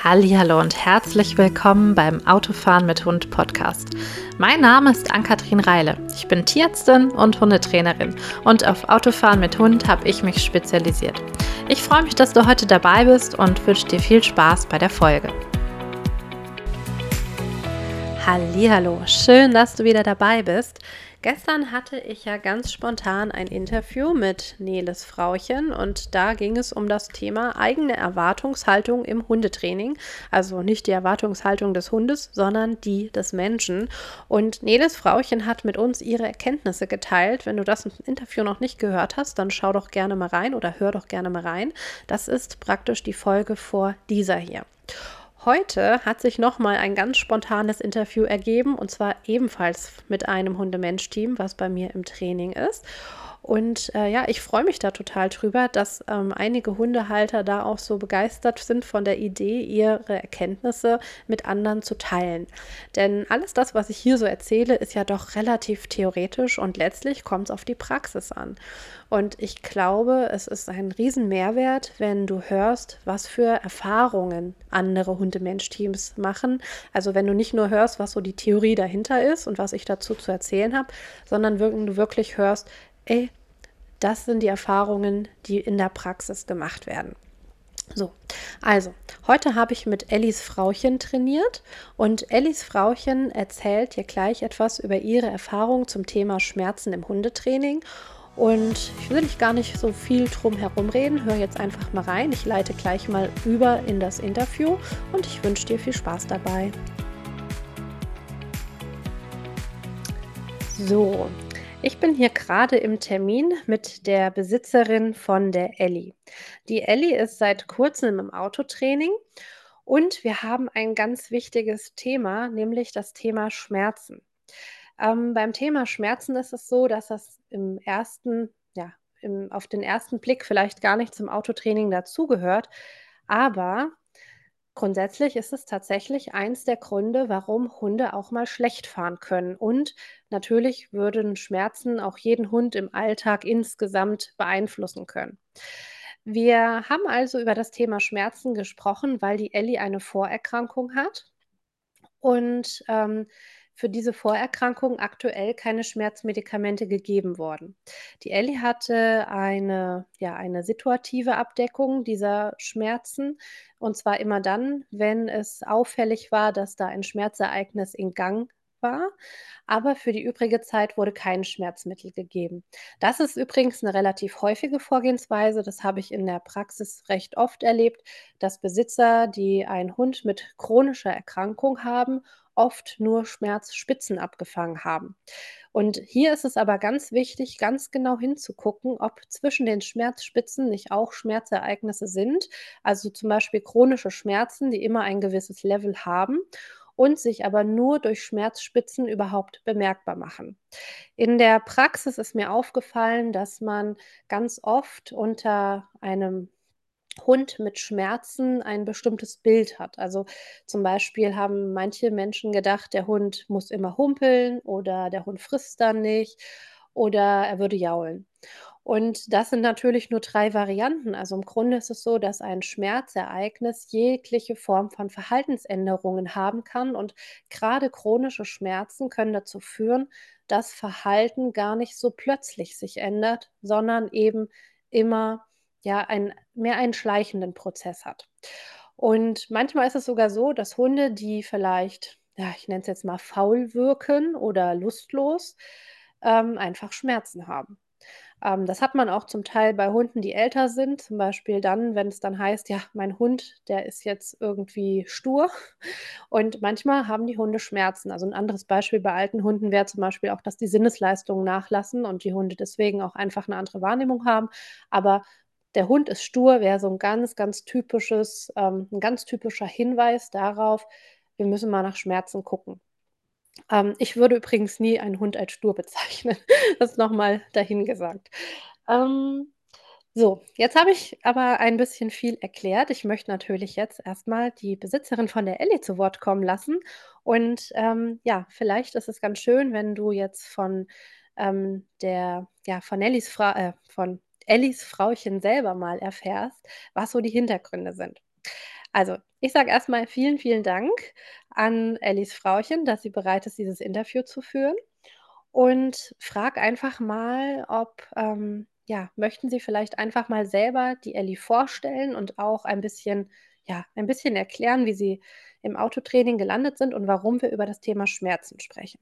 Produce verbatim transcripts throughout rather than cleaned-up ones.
Hallihallo und herzlich willkommen beim Autofahren mit Hund Podcast. Mein Name ist Ann-Kathrin Reile. Ich bin Tierärztin und Hundetrainerin und auf Autofahren mit Hund habe ich mich spezialisiert. Ich freue mich, dass du heute dabei bist und wünsche dir viel Spaß bei der Folge. Hallihallo, schön, dass du wieder dabei bist. Gestern hatte ich ja ganz spontan ein Interview mit Neles Frauchen und da ging es um das Thema eigene Erwartungshaltung im Hundetraining. Also nicht die Erwartungshaltung des Hundes, sondern die des Menschen. Und Neles Frauchen hat mit uns ihre Erkenntnisse geteilt. Wenn du das Interview noch nicht gehört hast, dann schau doch gerne mal rein oder hör doch gerne mal rein. Das ist praktisch die Folge vor dieser hier. Heute hat sich nochmal ein ganz spontanes Interview ergeben und zwar ebenfalls mit einem Hunde-Mensch-Team, was bei mir im Training ist. Und äh, ja, ich freue mich da total drüber, dass ähm, einige Hundehalter da auch so begeistert sind von der Idee, ihre Erkenntnisse mit anderen zu teilen. Denn alles das, was ich hier so erzähle, ist ja doch relativ theoretisch und letztlich kommt es auf die Praxis an. Und ich glaube, es ist ein Riesenmehrwert, wenn du hörst, was für Erfahrungen andere Hunde-Mensch-Teams machen. Also wenn du nicht nur hörst, was so die Theorie dahinter ist und was ich dazu zu erzählen habe, sondern wenn du wirklich hörst, ey, das sind die Erfahrungen, die in der Praxis gemacht werden. So, also, heute habe ich mit Ellis Frauchen trainiert und Ellis Frauchen erzählt dir gleich etwas über ihre Erfahrung zum Thema Schmerzen im Hundetraining. Und ich will dich gar nicht so viel drum herum reden. Hör jetzt einfach mal rein. Ich leite gleich mal über in das Interview und ich wünsche dir viel Spaß dabei. So, ich bin hier gerade im Termin mit der Besitzerin von der Elli. Die Elli ist seit kurzem im Autotraining und wir haben ein ganz wichtiges Thema, nämlich das Thema Schmerzen. Ähm, beim Thema Schmerzen ist es so, dass das im ersten, ja, im, auf den ersten Blick vielleicht gar nicht zum Autotraining dazugehört, aber grundsätzlich ist es tatsächlich eins der Gründe, warum Hunde auch mal schlecht fahren können. Und natürlich würden Schmerzen auch jeden Hund im Alltag insgesamt beeinflussen können. Wir haben also über das Thema Schmerzen gesprochen, weil die Elli eine Vorerkrankung hat und ähm, für diese Vorerkrankung aktuell keine Schmerzmedikamente gegeben wurden. Die Elli hatte eine, ja, eine situative Abdeckung dieser Schmerzen und zwar immer dann, wenn es auffällig war, dass da ein Schmerzereignis in Gang war, aber für die übrige Zeit wurde kein Schmerzmittel gegeben. Das ist übrigens eine relativ häufige Vorgehensweise. Das habe ich in der Praxis recht oft erlebt, dass Besitzer, die einen Hund mit chronischer Erkrankung haben, oft nur Schmerzspitzen abgefangen haben. Und hier ist es aber ganz wichtig, ganz genau hinzugucken, ob zwischen den Schmerzspitzen nicht auch Schmerzereignisse sind, also zum Beispiel chronische Schmerzen, die immer ein gewisses Level haben und sich aber nur durch Schmerzspitzen überhaupt bemerkbar machen. In der Praxis ist mir aufgefallen, dass man ganz oft unter einem Hund mit Schmerzen ein bestimmtes Bild hat. Also zum Beispiel haben manche Menschen gedacht, der Hund muss immer humpeln oder der Hund frisst dann nicht oder er würde jaulen. Und das sind natürlich nur drei Varianten. Also im Grunde ist es so, dass ein Schmerzereignis jegliche Form von Verhaltensänderungen haben kann und gerade chronische Schmerzen können dazu führen, dass Verhalten gar nicht so plötzlich sich ändert, sondern eben immer ja, ein mehr einen schleichenden Prozess hat. Und manchmal ist es sogar so, dass Hunde, die vielleicht, ja, ich nenne es jetzt mal faul wirken oder lustlos, ähm, einfach Schmerzen haben. Ähm, das hat man auch zum Teil bei Hunden, die älter sind, zum Beispiel dann, wenn es dann heißt: „Ja, mein Hund, der ist jetzt irgendwie stur.“ Und manchmal haben die Hunde Schmerzen. Also 'n anderes Beispiel bei alten Hunden wäre zum Beispiel auch, dass die Sinnesleistungen nachlassen und die Hunde deswegen auch einfach 'ne andere Wahrnehmung haben. Aber der Hund ist stur, wäre so 'n ganz, ganz typisches ähm, 'n ganz typischer Hinweis darauf, wir müssen mal nach Schmerzen gucken. Ähm, ich würde übrigens nie einen Hund als stur bezeichnen. Das noch mal dahingesagt. Ähm, so, jetzt habe ich aber ein bisschen viel erklärt. Ich möchte natürlich jetzt erst mal die Besitzerin von der Elli zu Wort kommen lassen. Und, ähm, ja, vielleicht ist es ganz schön, wenn du jetzt von, ähm, der ja, von Ellis Fra äh, von Ellis Frauchen selber mal erfährst, was so die Hintergründe sind. Also, ich sage erst mal vielen, vielen Dank an Ellis Frauchen, dass sie bereit ist, dieses Interview zu führen und frage einfach mal, ob ähm, ja, möchten Sie vielleicht einfach mal selber die Elli vorstellen und auch ein bisschen ja, ein bisschen erklären, wie Sie im Autotraining gelandet sind und warum wir über das Thema Schmerzen sprechen?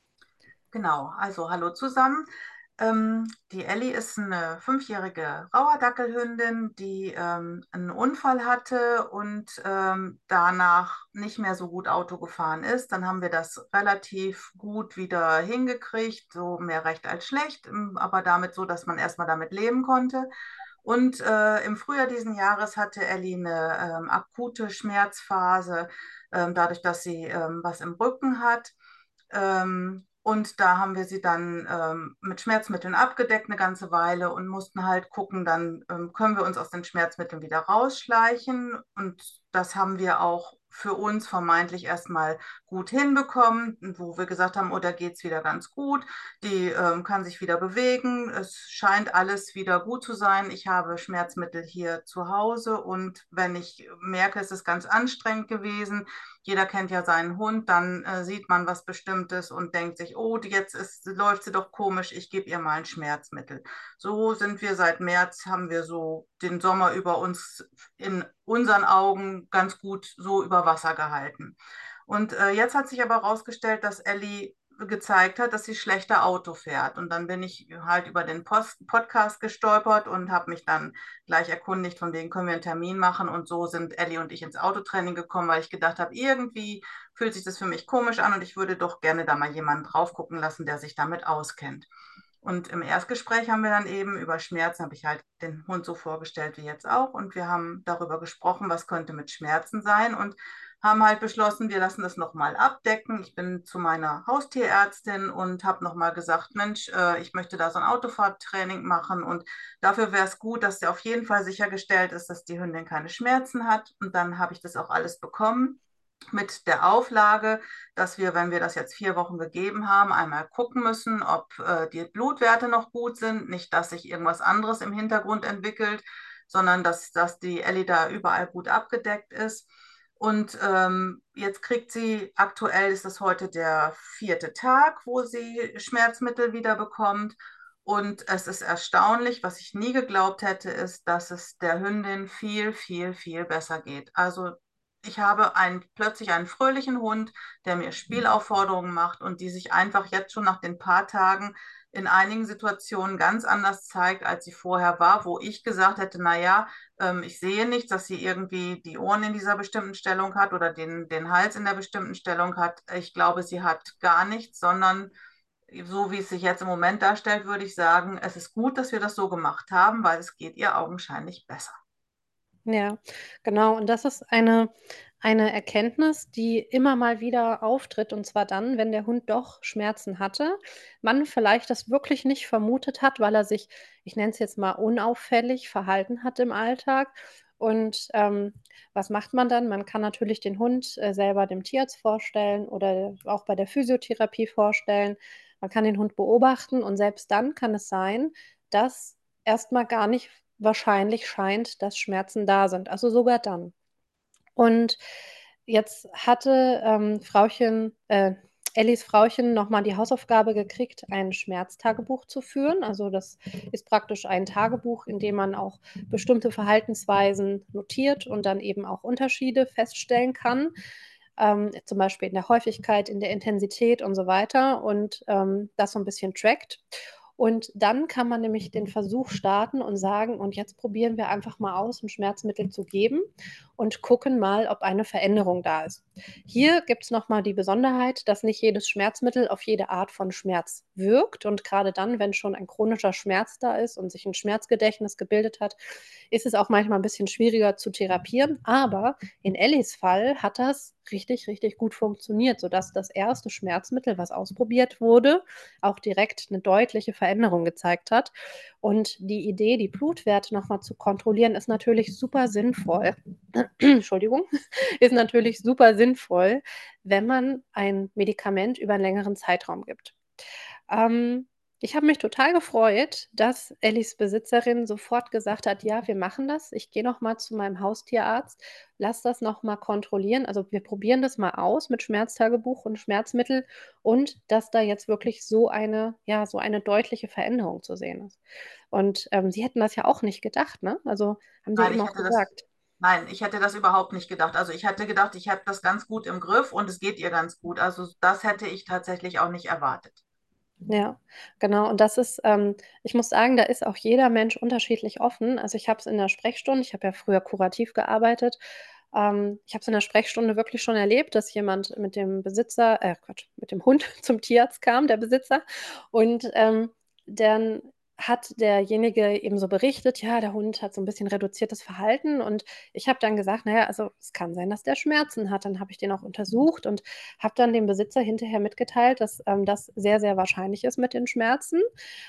Genau, also hallo zusammen. Ähm, die Elli ist eine fünfjährige Rauerdackelhündin, die ähm, einen Unfall hatte und ähm, danach nicht mehr so gut Auto gefahren ist. Dann haben wir das relativ gut wieder hingekriegt, so mehr recht als schlecht, ähm, aber damit so, dass man erstmal damit leben konnte. Und äh, im Frühjahr diesen Jahres hatte Elli eine ähm, akute Schmerzphase, ähm, dadurch, dass sie ähm, was im Rücken hat. Ähm, und da haben wir sie dann ähm, mit Schmerzmitteln abgedeckt eine ganze Weile und mussten halt gucken, dann ähm, können wir uns aus den Schmerzmitteln wieder rausschleichen. Und das haben wir auch für uns vermeintlich erstmal gut hinbekommen, wo wir gesagt haben, oh, da geht es wieder ganz gut. Die ähm, kann sich wieder bewegen. Es scheint alles wieder gut zu sein. Ich habe Schmerzmittel hier zu Hause und wenn ich merke, es ist ganz anstrengend gewesen, jeder kennt ja seinen Hund, dann äh, sieht man was Bestimmtes und denkt sich, oh, jetzt ist, läuft sie doch komisch, ich gebe ihr mal ein Schmerzmittel. So sind wir seit März, haben wir so den Sommer über uns in unseren Augen ganz gut so über Wasser gehalten. Und äh, jetzt hat sich aber herausgestellt, dass Ellie gezeigt hat, dass sie schlechter Auto fährt. Und dann bin ich halt über den Post Podcast gestolpert und habe mich dann gleich erkundigt, von wegen können wir einen Termin machen. Und so sind Ellie und ich ins Autotraining gekommen, weil ich gedacht habe, irgendwie fühlt sich das für mich komisch an und ich würde doch gerne da mal jemanden drauf gucken lassen, der sich damit auskennt. Und im Erstgespräch haben wir dann eben über Schmerzen, habe ich halt den Hund so vorgestellt wie jetzt auch. Und wir haben darüber gesprochen, was könnte mit Schmerzen sein und haben halt beschlossen, wir lassen das nochmal abdecken. Ich bin zu meiner Haustierärztin und habe nochmal gesagt, Mensch, äh, ich möchte da so ein Autofahrtraining machen und dafür wäre es gut, dass der auf jeden Fall sichergestellt ist, dass die Hündin keine Schmerzen hat. Und dann habe ich das auch alles bekommen mit der Auflage, dass wir, wenn wir das jetzt vier Wochen gegeben haben, einmal gucken müssen, ob äh, die Blutwerte noch gut sind, nicht, dass sich irgendwas anderes im Hintergrund entwickelt, sondern dass, dass die Ellie da überall gut abgedeckt ist. Und ähm, jetzt kriegt sie, aktuell ist es heute der vierte Tag, wo sie Schmerzmittel wieder bekommt. Und es ist erstaunlich, was ich nie geglaubt hätte, ist, dass es der Hündin viel, viel, viel besser geht. Also ich habe einen, plötzlich einen fröhlichen Hund, der mir Spielaufforderungen macht und die sich einfach jetzt schon nach den paar Tagen in einigen Situationen ganz anders zeigt, als sie vorher war, wo ich gesagt hätte, naja, ähm, ich sehe nicht, dass sie irgendwie die Ohren in dieser bestimmten Stellung hat oder den, den Hals in der bestimmten Stellung hat. Ich glaube, sie hat gar nichts, sondern so wie es sich jetzt im Moment darstellt, würde ich sagen, es ist gut, dass wir das so gemacht haben, weil es geht ihr augenscheinlich besser. Ja, genau. Und das ist eine eine Erkenntnis, die immer mal wieder auftritt, und zwar dann, wenn der Hund doch Schmerzen hatte, man vielleicht das wirklich nicht vermutet hat, weil er sich, ich nenne es jetzt mal, unauffällig verhalten hat im Alltag. Und, ähm, was macht man dann? Man kann natürlich den Hund, äh, selber dem Tierarzt vorstellen oder auch bei der Physiotherapie vorstellen. Man kann den Hund beobachten und selbst dann kann es sein, dass erst mal gar nicht wahrscheinlich scheint, dass Schmerzen da sind, also sogar dann. Und jetzt hatte, ähm, Frauchen äh, Ellis Frauchen noch mal die Hausaufgabe gekriegt, ein Schmerztagebuch zu führen. Also, das ist praktisch ein Tagebuch, in dem man auch bestimmte Verhaltensweisen notiert und dann eben auch Unterschiede feststellen kann, ähm, zum Beispiel in der Häufigkeit, in der Intensität und so weiter und, ähm, das so ein bisschen trackt. Und dann kann man nämlich den Versuch starten und sagen: „Und jetzt probieren wir einfach mal aus, ein Schmerzmittel zu geben und gucken mal, ob eine Veränderung da ist." Hier gibt es noch mal die Besonderheit, dass nicht jedes Schmerzmittel auf jede Art von Schmerz wirkt. Und gerade dann, wenn schon ein chronischer Schmerz da ist und sich ein Schmerzgedächtnis gebildet hat, ist es auch manchmal ein bisschen schwieriger zu therapieren. Aber in Ellis Fall hat das richtig, richtig gut funktioniert, sodass das erste Schmerzmittel, was ausprobiert wurde, auch direkt eine deutliche Veränderung gezeigt hat. Und die Idee, die Blutwerte noch mal zu kontrollieren, ist natürlich super sinnvoll. Entschuldigung, ist natürlich super sinnvoll, wenn man ein Medikament über einen längeren Zeitraum gibt. Ähm, Ich habe mich total gefreut, dass Ellis Besitzerin sofort gesagt hat: „Ja, wir machen das. Ich gehe noch mal zu meinem Haustierarzt, lass das noch mal kontrollieren. Also, wir probieren das mal aus mit Schmerztagebuch und Schmerzmittel und dass da jetzt wirklich so eine ja, so eine deutliche Veränderung zu sehen ist.“ Und, ähm, Sie hätten das ja auch nicht gedacht, ne? Also, haben Sie Nein, eben ich auch hätte das, gesagt. nein, ich hätte das überhaupt nicht gedacht. Also ich hätte gedacht, ich habe das ganz gut im Griff und es geht ihr ganz gut. Also das hätte ich tatsächlich auch nicht erwartet. Ja, genau. Und das ist ähm, ich muss sagen, da ist auch jeder Mensch unterschiedlich offen. Also, ich habe es in der Sprechstunde ich habe ja früher kurativ gearbeitet. Ähm, ich habe es in der Sprechstunde wirklich schon erlebt, dass jemand mit dem Besitzer äh, Quatsch, mit dem Hund zum Tierarzt kam, der Besitzer. Und, ähm, dann hat derjenige eben so berichtet: „Ja, der Hund hat so ein bisschen reduziertes Verhalten.“ Und ich habe dann gesagt: „Na ja, also, es kann sein, dass der Schmerzen hat.“ Dann habe ich den auch untersucht und habe dann dem Besitzer hinterher mitgeteilt, dass, ähm, das sehr, sehr wahrscheinlich ist mit den Schmerzen.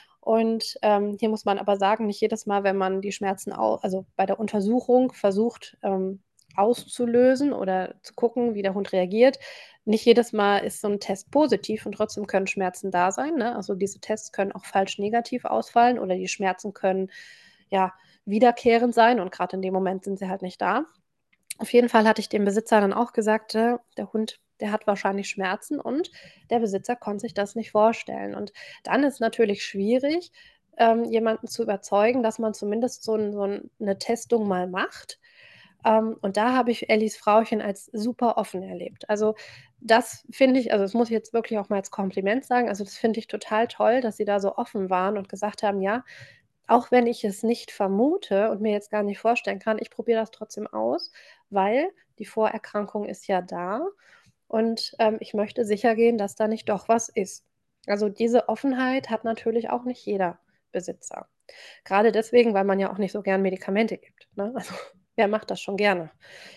Und, ähm, hier muss man aber sagen, nicht jedes Mal, wenn man die Schmerzen au also, bei der Untersuchung versucht, ähm, auszulösen oder zu gucken, wie der Hund reagiert, nicht jedes Mal ist so 'n Test positiv und trotzdem können Schmerzen da sein, ne? Also, diese Tests können auch falsch negativ ausfallen oder die Schmerzen können, ja, wiederkehrend sein und grad in dem Moment sind sie halt nicht da. Auf jeden Fall hatte ich dem Besitzer dann auch gesagt, äh, der Hund, der hat wahrscheinlich Schmerzen und der Besitzer konnte sich das nicht vorstellen. Und dann ist natürlich schwierig, ähm, jemanden zu überzeugen, dass man zumindest so 'n so 'n 'ne Testung mal macht. Ähm, und da habe ich Ellis Frauchen als super offen erlebt. Also, das finde ich also, das muss ich jetzt wirklich auch mal als Kompliment sagen. Also, das finde ich total toll, dass sie da so offen waren und gesagt haben: „Ja, auch wenn ich es nicht vermute und mir jetzt gar nicht vorstellen kann, ich probiere das trotzdem aus, weil die Vorerkrankung ist ja da und, ähm, ich möchte sichergehen, dass da nicht doch was ist.“ Also, diese Offenheit hat natürlich auch nicht jeder Besitzer. Grade deswegen, weil man ja auch nicht so gern Medikamente gibt, ne? Also, wer macht das schon gerne?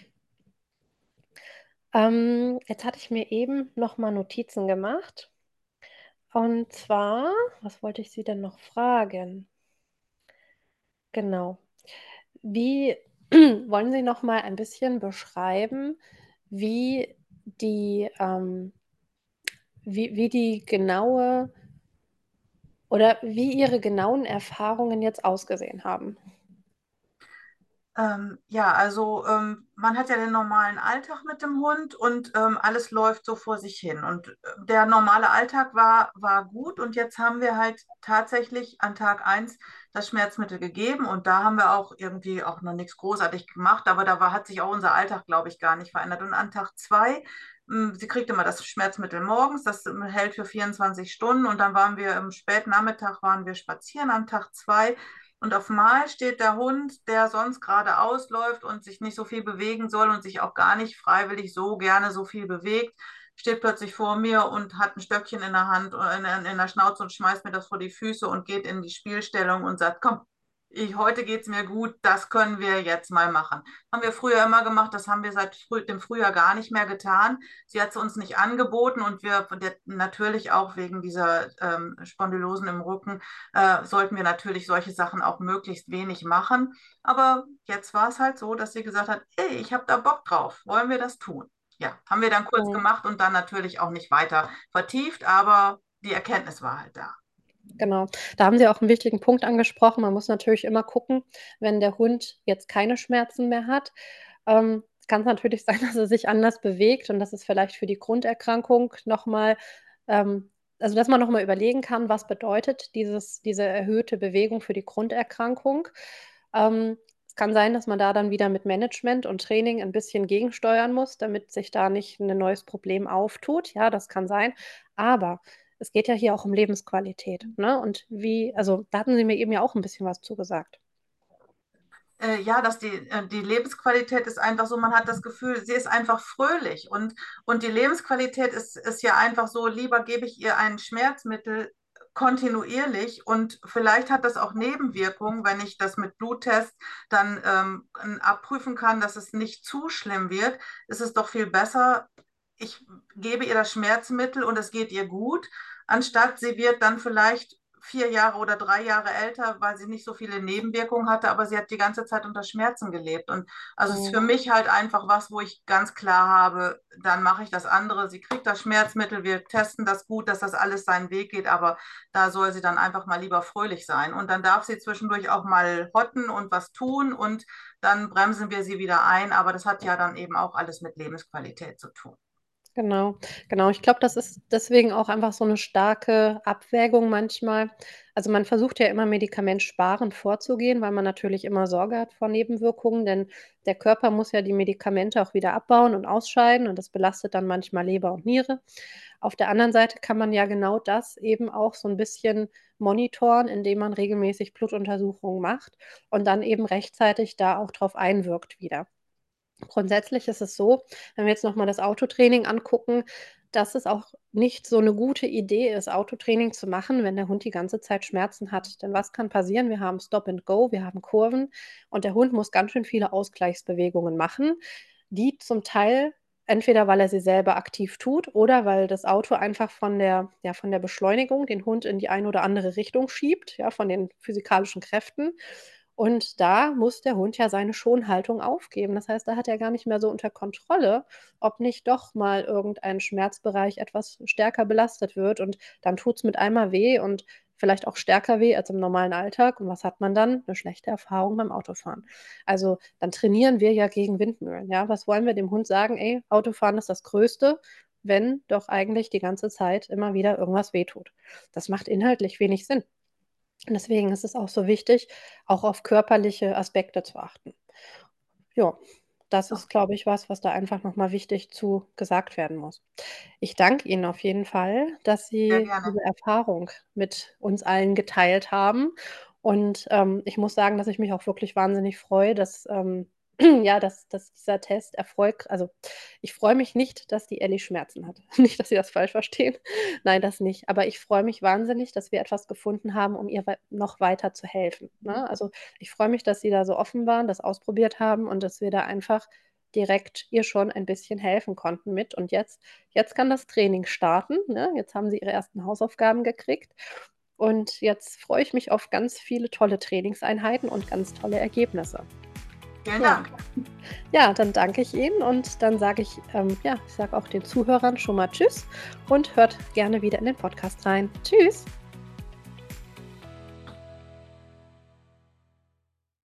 Ähm, jetzt hatte ich mir eben noch mal Notizen gemacht. Und zwar, was wollte ich Sie denn noch fragen? Genau. Wie wollen Sie noch mal ein bisschen beschreiben, wie die, ähm wie wie die genaue oder wie Ihre genauen Erfahrungen jetzt ausgesehen haben? Ähm, ja, also ähm, man hat ja den normalen Alltag mit dem Hund und ähm, alles läuft so vor sich hin. Und äh, der normale Alltag war, war gut und jetzt haben wir halt tatsächlich an Tag eins das Schmerzmittel gegeben und da haben wir auch irgendwie auch noch nichts großartig gemacht, aber da war, hat sich auch unser Alltag, glaube ich, gar nicht verändert. Und an Tag zwei, mh, sie kriegt immer das Schmerzmittel morgens, das ähm, hält für vierundzwanzig Stunden und dann waren wir im späten Nachmittag waren wir spazieren am Tag zwei. Und auf Mal steht der Hund, der sonst geradeaus läuft und sich nicht so viel bewegen soll und sich auch gar nicht freiwillig so gerne so viel bewegt, steht plötzlich vor mir und hat ein Stöckchen in der Hand, äh, in, in der Schnauze und schmeißt mir das vor die Füße und geht in die Spielstellung und sagt, komm, ich, heute geht's mir gut, das können wir jetzt mal machen. Haben wir früher immer gemacht, das haben wir seit früh, dem Frühjahr gar nicht mehr getan. Sie hat es uns nicht angeboten und wir der, natürlich auch wegen dieser ähm, Spondylosen im Rücken äh, sollten wir natürlich solche Sachen auch möglichst wenig machen. Aber jetzt war es halt so, dass sie gesagt hat, ey, ich habe da Bock drauf, wollen wir das tun? Ja, haben wir dann kurz Mhm. gemacht und dann natürlich auch nicht weiter vertieft, aber die Erkenntnis war halt da. Genau. Da haben Sie auch 'n wichtigen Punkt angesprochen. Man muss natürlich immer gucken, wenn der Hund jetzt keine Schmerzen mehr hat, ähm, kann's natürlich sein, dass er sich anders bewegt und dass es vielleicht für die Grunderkrankung noch mal ähm, also, dass man noch mal überlegen kann, was bedeutet dieses diese erhöhte Bewegung für die Grunderkrankung. Ähm, es kann sein, dass man da dann wieder mit Management und Training 'n bisschen gegensteuern muss, damit sich da nicht 'n neues Problem auftut. Ja, das kann sein. Aber es geht ja hier auch um Lebensqualität, ne? Und wie also, da hatten Sie mir eben ja auch 'n bisschen was zu gesagt. Äh, ja, dass die, äh, die Lebensqualität ist einfach so, man hat das Gefühl, sie ist einfach fröhlich und, und die Lebensqualität ist, ist ja einfach so, lieber gebe ich ihr ein Schmerzmittel kontinuierlich und vielleicht hat das auch Nebenwirkungen, wenn ich das mit Bluttest dann ähm, abprüfen kann, dass es nicht zu schlimm wird, ist es doch viel besser, ich gebe ihr das Schmerzmittel und es geht ihr gut, anstatt sie wird dann vielleicht vier Jahre oder drei Jahre älter, weil sie nicht so viele Nebenwirkungen hatte, aber sie hat die ganze Zeit unter Schmerzen gelebt. Und also es ist für Mhm. mich halt einfach was, wo ich ganz klar habe, dann mache ich das andere. Sie kriegt das Schmerzmittel, wir testen das gut, dass das alles seinen Weg geht, aber da soll sie dann einfach mal lieber fröhlich sein. Und dann darf sie zwischendurch auch mal hotten und was tun und dann bremsen wir sie wieder ein. Aber das hat ja dann eben auch alles mit Lebensqualität zu tun. Genau, genau. Ich glaube, das ist deswegen auch einfach so 'ne starke Abwägung manchmal. Also, man versucht ja immer medikamentsparend vorzugehen, weil man natürlich immer Sorge hat vor Nebenwirkungen, denn der Körper muss ja die Medikamente auch wieder abbauen und ausscheiden und das belastet dann manchmal Leber und Niere. Auf der anderen Seite kann man ja genau das eben auch so 'n bisschen monitoren, indem man regelmäßig Blutuntersuchungen macht und dann eben rechtzeitig da auch drauf einwirkt wieder. Grundsätzlich ist es so, wenn wir jetzt noch mal das Autotraining angucken, dass es auch nicht so 'ne gute Idee ist, Autotraining zu machen, wenn der Hund die ganze Zeit Schmerzen hat. Denn was kann passieren? Wir haben Stop and Go, wir haben Kurven und der Hund muss ganz schön viele Ausgleichsbewegungen machen, die zum Teil entweder weil er sie selber aktiv tut oder weil das Auto einfach von der ja, von der Beschleunigung den Hund in die eine oder andere Richtung schiebt, ja, von den physikalischen Kräften. Und da muss der Hund ja seine Schonhaltung aufgeben. Das heißt, da hat er gar nicht mehr so unter Kontrolle, ob nicht doch mal irgendein Schmerzbereich etwas stärker belastet wird und dann tut's mit einmal weh und vielleicht auch stärker weh als im normalen Alltag. Und was hat man dann? 'Ne schlechte Erfahrung beim Autofahren. Also, dann trainieren wir ja gegen Windmühlen, ja? Was wollen wir dem Hund sagen? „Ey, Autofahren ist das Größte“, wenn doch eigentlich die ganze Zeit immer wieder irgendwas wehtut. Das macht inhaltlich wenig Sinn. Und deswegen ist es auch so wichtig, auch auf körperliche Aspekte zu achten. Ja, das Ja. ist, glaube ich, was, was da einfach noch mal wichtig zu gesagt werden muss. Ich danke Ihnen auf jeden Fall, dass Sehr Sie gerne. diese Erfahrung mit uns allen geteilt haben. Und, ähm, ich muss sagen, dass ich mich auch wirklich wahnsinnig freue, dass, ähm ja, dass dass dieser Test Erfolg also, ich freue mich nicht, dass die Elli Schmerzen hat. Nicht, dass Sie das falsch verstehen. Nein, das nicht. Aber ich freue mich wahnsinnig, dass wir etwas gefunden haben, um ihr wei noch weiter zu helfen, ne? Also, ich freue mich, dass Sie da so offen waren, das ausprobiert haben und dass wir da einfach direkt ihr schon ein bisschen helfen konnten mit. Und jetzt jetzt kann das Training starten, ne? Jetzt haben Sie Ihre ersten Hausaufgaben gekriegt. Und jetzt freue ich mich auf ganz viele tolle Trainingseinheiten und ganz tolle Ergebnisse. Vielen Ja. Dank. Ja, dann danke ich Ihnen und dann sage ich, ähm ja, ich sage auch den Zuhörern schon mal tschüss und hört gerne wieder in den Podcast rein. Tschüss.